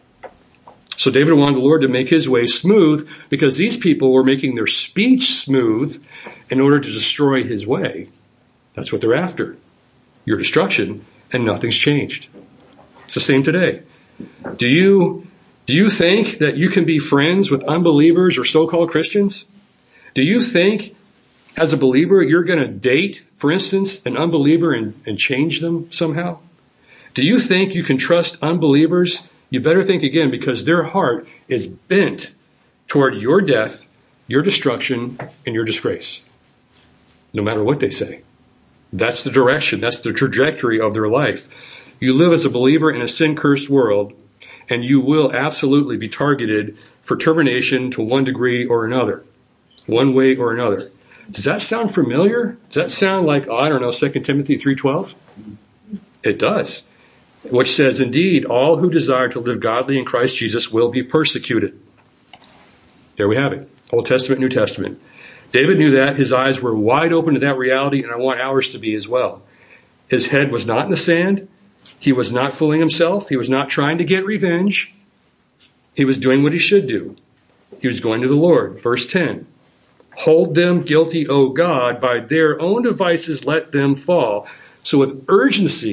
So David wanted the Lord to make his way smooth because these people were making their speech smooth in order to destroy his way. That's what they're after. Your destruction, and nothing's changed. It's the same today. Do you, do you think that you can be friends with unbelievers or so-called Christians? Do you think as a believer you're going to date, for instance, an unbeliever and, and change them somehow? Do you think you can trust unbelievers? You better think again, because their heart is bent toward your death, your destruction, and your disgrace. No matter what they say. That's the direction. That's the trajectory of their life. You live as a believer in a sin-cursed world, and you will absolutely be targeted for termination to one degree or another, one way or another. Does that sound familiar? Does that sound like, oh, I don't know, Second Timothy three twelve? It does. Which says, indeed, all who desire to live godly in Christ Jesus will be persecuted. There we have it. Old Testament, New Testament. David knew that. His eyes were wide open to that reality, and I want ours to be as well. His head was not in the sand. He was not fooling himself. He was not trying to get revenge. He was doing what he should do. He was going to the Lord. Verse ten. Hold them guilty, O God, by their own devices let them fall. So with urgency,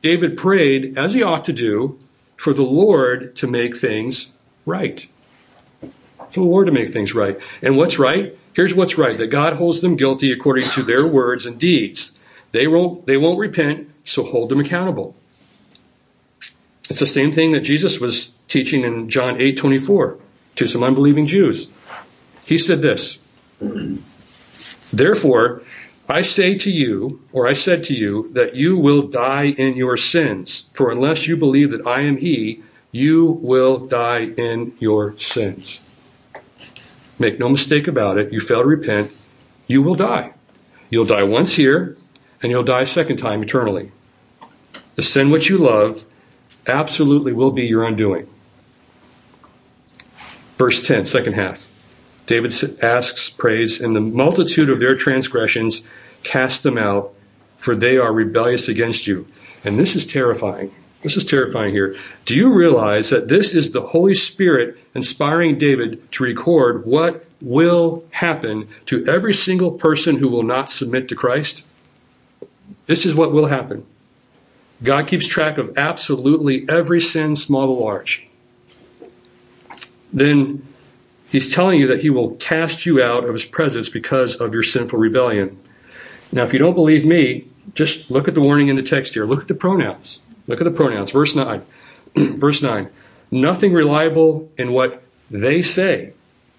David prayed, as he ought to do, for the Lord to make things right. For the Lord to make things right. And what's right? Here's what's right, that God holds them guilty according to their words and deeds. They won't, they won't repent, so hold them accountable. It's the same thing that Jesus was teaching in John eight twenty-four to some unbelieving Jews. He said this, therefore, I say to you, or I said to you, that you will die in your sins. For unless you believe that I am he, you will die in your sins. Make no mistake about it. You fail to repent, you will die. You'll die once here, and you'll die a second time eternally. The sin which you love absolutely will be your undoing. Verse ten, second half. David asks, prays, in the multitude of their transgressions, cast them out, for they are rebellious against you. And this is terrifying. This is terrifying here. Do you realize that this is the Holy Spirit inspiring David to record what will happen to every single person who will not submit to Christ? This is what will happen. God keeps track of absolutely every sin, small to large. Then he's telling you that he will cast you out of his presence because of your sinful rebellion. Now, if you don't believe me, just look at the warning in the text here. Look at the pronouns. Look at the pronouns. Verse nine. Verse nine. Nothing reliable in what they say.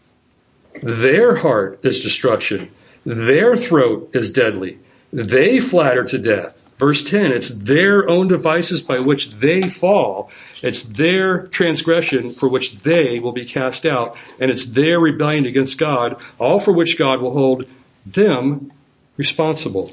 Their heart is destruction. Their throat is deadly. They flatter to death. Verse ten, it's their own devices by which they fall. It's their transgression for which they will be cast out. And it's their rebellion against God, all for which God will hold them responsible.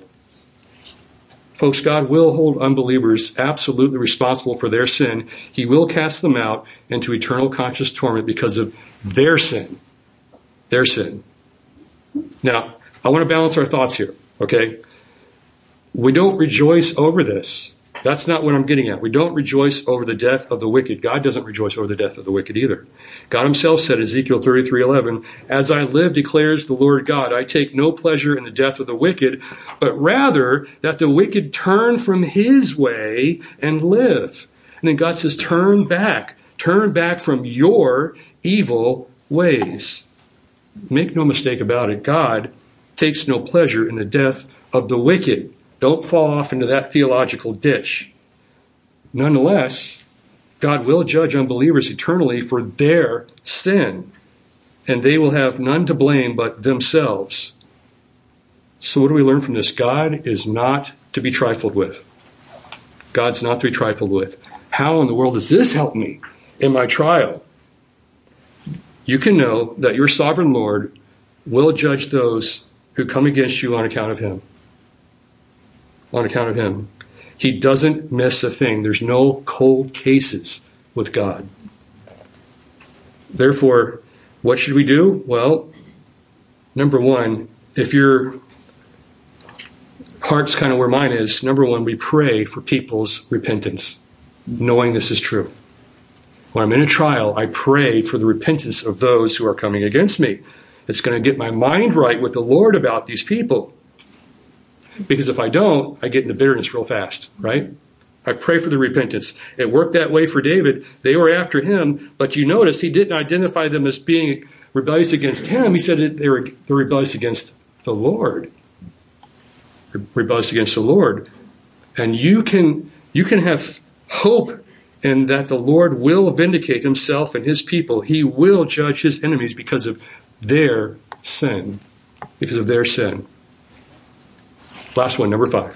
Folks, God will hold unbelievers absolutely responsible for their sin. He will cast them out into eternal conscious torment because of their sin. Their sin. Now, I want to balance our thoughts here, okay? We don't rejoice over this. That's not what I'm getting at. We don't rejoice over the death of the wicked. God doesn't rejoice over the death of the wicked either. God himself said, Ezekiel thirty-three eleven, as I live, declares the Lord God, I take no pleasure in the death of the wicked, but rather that the wicked turn from his way and live. And then God says, turn back. Turn back from your evil ways. Make no mistake about it. God takes no pleasure in the death of the wicked. Don't fall off into that theological ditch. Nonetheless, God will judge unbelievers eternally for their sin, and they will have none to blame but themselves. So what do we learn from this? God is not to be trifled with. God's not to be trifled with. How in the world does this help me in my trial? You can know that your sovereign Lord will judge those who come against you on account of him. On account of him. He doesn't miss a thing. There's no cold cases with God. Therefore, what should we do? Well, number one, if your heart's kind of where mine is, number one, we pray for people's repentance, knowing this is true. When I'm in a trial, I pray for the repentance of those who are coming against me. It's going to get my mind right with the Lord about these people. Because if I don't, I get into bitterness real fast, right? I pray for the repentance. It worked that way for David. They were after him, but you notice he didn't identify them as being rebellious against him. He said they were, they were rebellious against the Lord. Rebellious against the Lord. And you can, you can have hope in that the Lord will vindicate himself and his people. He will judge his enemies because of their sin. Because of their sin. Last one, number five.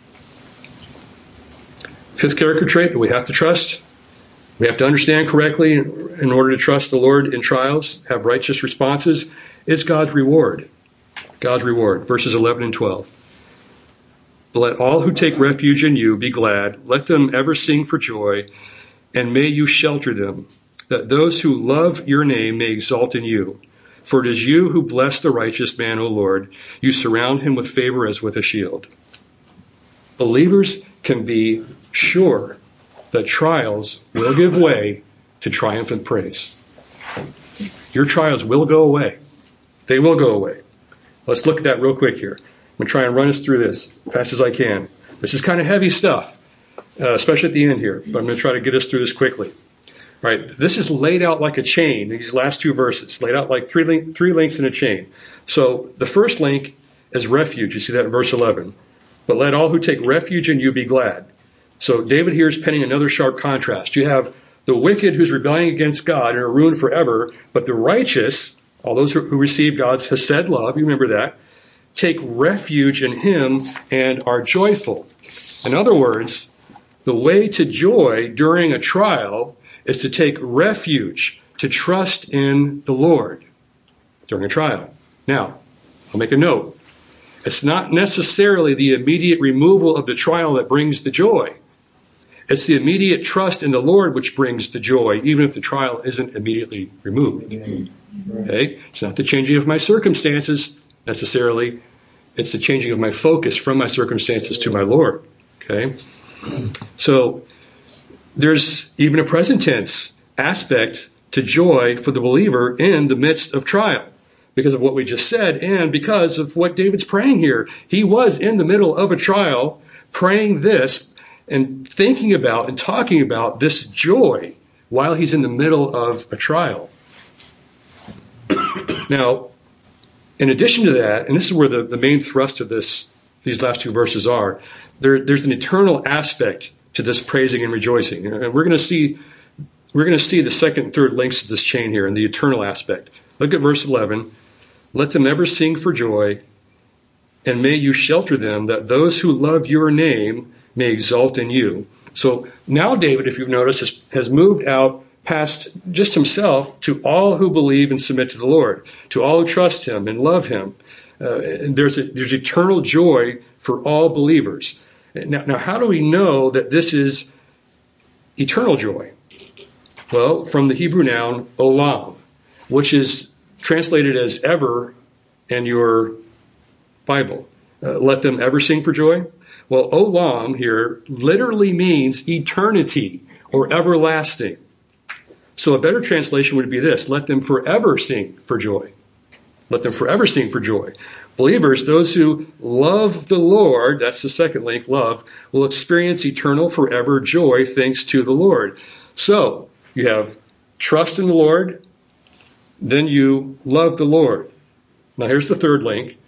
Fifth character trait that we have to trust. We have to understand correctly in order to trust the Lord in trials, have righteous responses, is God's reward. God's reward. Verses eleven and twelve. Let all who take refuge in you be glad. Let them ever sing for joy, and may you shelter them, that those who love your name may exalt in you. For it is you who bless the righteous man, O Lord. You surround him with favor as with a shield. Believers can be sure that trials will give way to triumphant praise. Your trials will go away. They will go away. Let's look at that real quick here. I'm going to try and run us through this as fast as I can. This is kind of heavy stuff. uh, especially at the end here. But I'm going to try to get us through this quickly. All right, this is laid out like a chain, these last two verses, laid out like three, link, three links in a chain. So the first link is refuge. You see that in verse eleven. But let all who take refuge in you be glad. So David here is penning another sharp contrast. You have the wicked who's rebelling against God and are ruined forever, but the righteous, all those who receive God's hesed love, you remember that, take refuge in him and are joyful. In other words, the way to joy during a trial is to take refuge, to trust in the Lord during a trial. Now, I'll make a note. It's not necessarily the immediate removal of the trial that brings the joy. It's the immediate trust in the Lord which brings the joy, even if the trial isn't immediately removed. Okay? It's not the changing of my circumstances necessarily. It's the changing of my focus from my circumstances to my Lord. Okay? So, there's even a present tense aspect to joy for the believer in the midst of trial because of what we just said and because of what David's praying here. He was in the middle of a trial praying this and thinking about and talking about this joy while he's in the middle of a trial. Now, in addition to that, and this is where the, the main thrust of this, these last two verses are, there, there's an eternal aspect to this praising and rejoicing. And we're going to see we're going to see the second and third links of this chain here in the eternal aspect. Look at verse eleven. Let them ever sing for joy, and may you shelter them, that those who love your name may exalt in you. So now David, if you've noticed, has, has moved out past just himself to all who believe and submit to the Lord, to all who trust him and love him. Uh, and there's a, there's eternal joy for all believers. Now, now, how do we know that this is eternal joy? Well, from the Hebrew noun olam, which is translated as ever in your Bible. Uh, let them ever sing for joy. Well, olam here literally means eternity or everlasting. So a better translation would be this: let them forever sing for joy. Let them forever sing for joy. Believers, those who love the Lord, that's the second link, love, will experience eternal forever joy thanks to the Lord. So, you have trust in the Lord, then you love the Lord. Now here's the third link,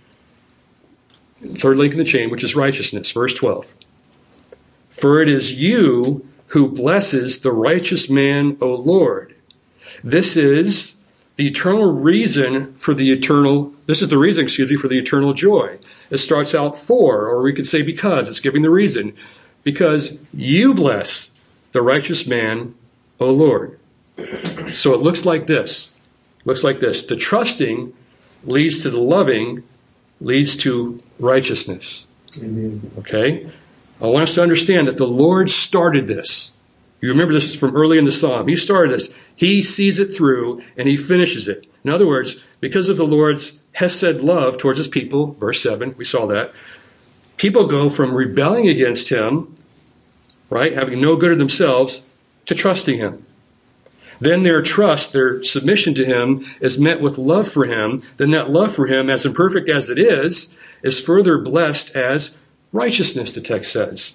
third link in the chain, which is righteousness, verse twelve. For it is you who blesses the righteous man, O Lord. This is the eternal reason for the eternal, this is the reason, excuse me, for the eternal joy. It starts out for, or we could say because, it's giving the reason. Because you bless the righteous man, O Lord. So it looks like this. Looks like this. The trusting leads to the loving, leads to righteousness. Mm-hmm. Okay? I want us to understand that the Lord started this. You remember this from early in the psalm. He started this. He sees it through and he finishes it. In other words, because of the Lord's hesed love towards his people, verse seven, we saw that, people go from rebelling against him, right, having no good of themselves, to trusting him. Then their trust, their submission to him is met with love for him. Then that love for him, as imperfect as it is, is further blessed as righteousness, the text says.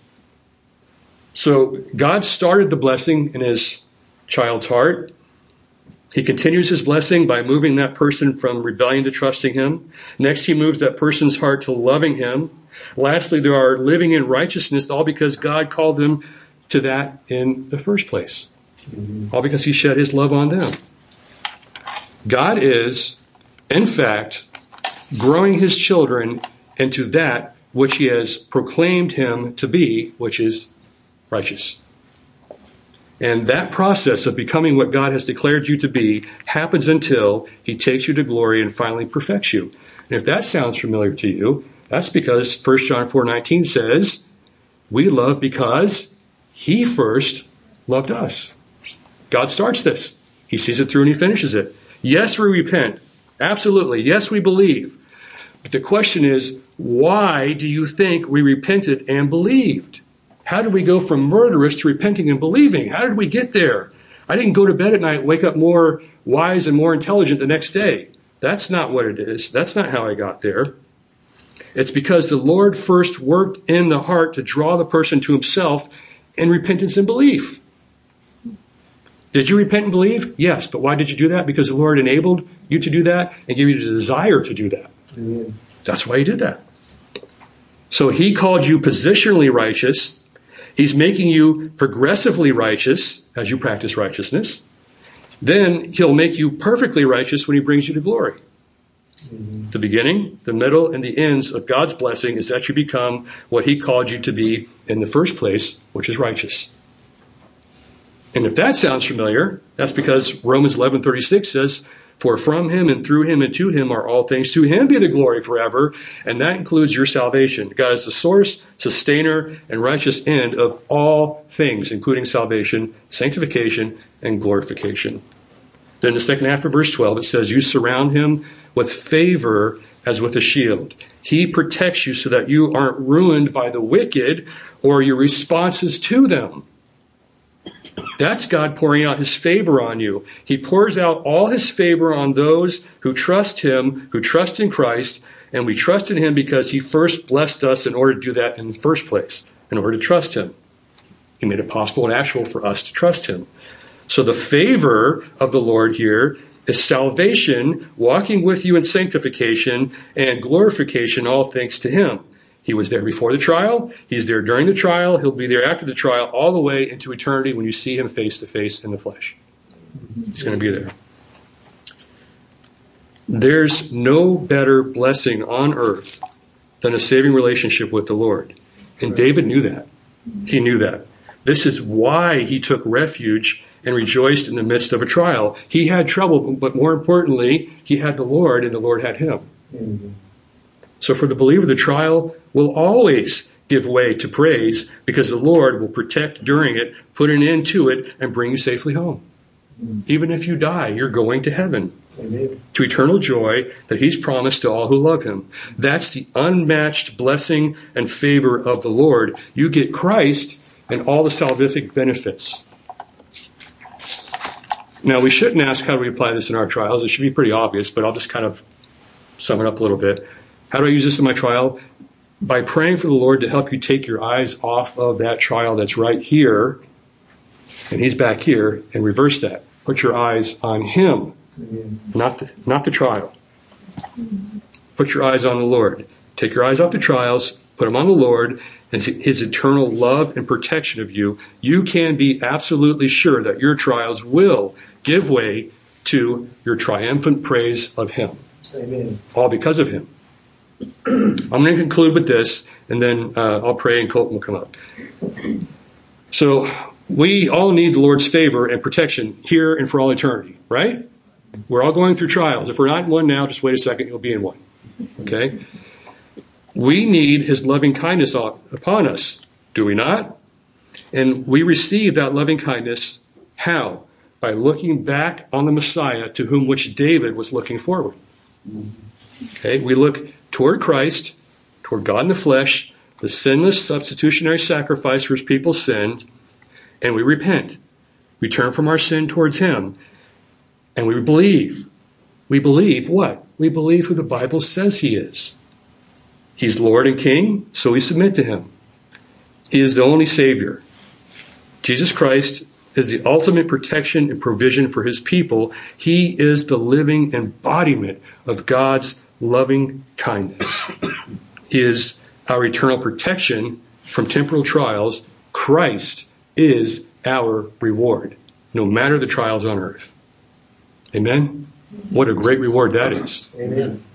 So God started the blessing in his child's heart. He continues his blessing by moving that person from rebellion to trusting him. Next, he moves that person's heart to loving him. Lastly, they are living in righteousness, all because God called them to that in the first place. Mm-hmm. All because he shed his love on them. God is, in fact, growing his children into that which he has proclaimed him to be, which is righteous. And that process of becoming what God has declared you to be happens until he takes you to glory and finally perfects you. And if that sounds familiar to you, that's because First John four nineteen says, we love because he first loved us. God starts this. He sees it through and he finishes it. Yes, we repent. Absolutely. Yes, we believe. But the question is, why do you think we repented and believed? How did we go from murderous to repenting and believing? How did we get there? I didn't go to bed at night and wake up more wise and more intelligent the next day. That's not what it is. That's not how I got there. It's because the Lord first worked in the heart to draw the person to himself in repentance and belief. Did you repent and believe? Yes. But why did you do that? Because the Lord enabled you to do that and gave you the desire to do that. Amen. That's why he did that. So he called you positionally righteous. He's making you progressively righteous as you practice righteousness. Then he'll make you perfectly righteous when he brings you to glory. Mm-hmm. The beginning, the middle, and the ends of God's blessing is that you become what he called you to be in the first place, which is righteous. And if that sounds familiar, that's because Romans eleven thirty-six says, for from him and through him and to him are all things. To him be the glory forever. And that includes your salvation. God is the source, sustainer, and righteous end of all things, including salvation, sanctification, and glorification. Then in the second half of verse twelve, it says, you surround him with favor as with a shield. He protects you so that you aren't ruined by the wicked or your responses to them. That's God pouring out his favor on you. He pours out all his favor on those who trust him, who trust in Christ, and we trust in him because he first blessed us in order to do that in the first place, in order to trust him. He made it possible and actual for us to trust him. So the favor of the Lord here is salvation, walking with you in sanctification, and glorification, all thanks to him. He was there before the trial. He's there during the trial. He'll be there after the trial, all the way into eternity when you see him face to face in the flesh. He's going to be there. There's no better blessing on earth than a saving relationship with the Lord. And David knew that. He knew that. This is why he took refuge and rejoiced in the midst of a trial. He had trouble, but more importantly, he had the Lord, and the Lord had him. Mm-hmm. So for the believer, the trial will always give way to praise because the Lord will protect during it, put an end to it, and bring you safely home. Mm-hmm. Even if you die, you're going to heaven. Amen. To eternal joy that he's promised to all who love him. That's the unmatched blessing and favor of the Lord. You get Christ and all the salvific benefits. Now, we shouldn't ask how do we apply this in our trials. It should be pretty obvious, but I'll just kind of sum it up a little bit. How do I use this in my trial? By praying for the Lord to help you take your eyes off of that trial that's right here, and he's back here, and reverse that. Put your eyes on him, not the, not the trial. Put your eyes on the Lord. Take your eyes off the trials, put them on the Lord, and his eternal love and protection of you. You can be absolutely sure that your trials will give way to your triumphant praise of him. Amen. All because of him. I'm going to conclude with this, and then uh, I'll pray and Colton will come up. So we all need the Lord's favor and protection here and for all eternity, right? We're all going through trials. If we're not in one now, just wait a second, you'll be in one. Okay? We need his loving kindness upon us, do we not? And we receive that loving kindness, how? By looking back on the Messiah to whom which David was looking forward. Okay, we look toward Christ, toward God in the flesh, the sinless substitutionary sacrifice for his people's sins, and we repent. We turn from our sin towards him, and we believe. We believe what? We believe who the Bible says he is. He's Lord and King, so we submit to him. He is the only Savior. Jesus Christ is the ultimate protection and provision for his people. He is the living embodiment of God's loving kindness. He is our eternal protection from temporal trials. Christ is our reward, no matter the trials on earth. Amen? What a great reward that is. Amen.